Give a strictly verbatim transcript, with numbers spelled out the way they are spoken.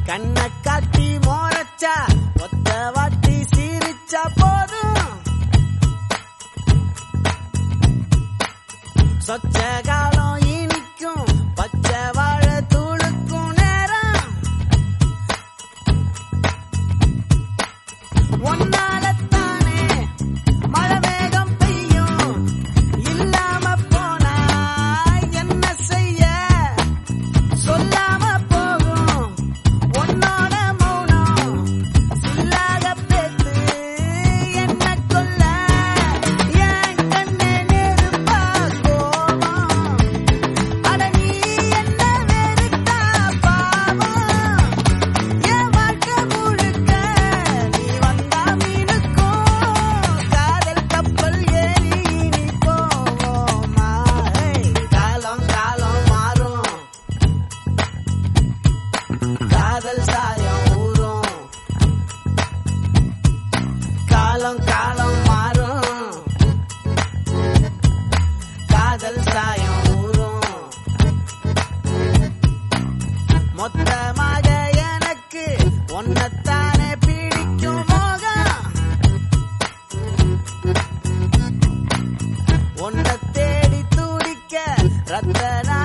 கண்ணை காட்டி மோரச்சா ஒத்த வாட்டி சீரிச்சா போதும். சொச்ச காலம் இனிக்கும் பச்சை வாழ தூளுக்கும் நேரம். ஒன்னாலத்தானே மழை வேகம் பெய்யும். இல்லாம போனா என்ன செய்ய சொல்லாம போகும். உன்னோட மௌனம் சில்லாத பேத்து என்ன கொல்ல. என் கண்ணே நெருப்பா கோபம். அட நீ என்ன வெறுத்தா பாவம். என் வாழ்க்கை முழுக்க நீ வந்தா மீனுக்கும். காதல் கப்பல் ஏறி நீ போவோமா. காலம் காலம் மாறும் காதல் சாயம் ஊறும். காலம் காலம் மாறும் காதல் சாயம் ஊறும். மொத்தமாக எனக்கு ஒன்னத்தானே பிடிக்கும் மோகம். ஒன்ன தேடி துடிக்க ரத்தனா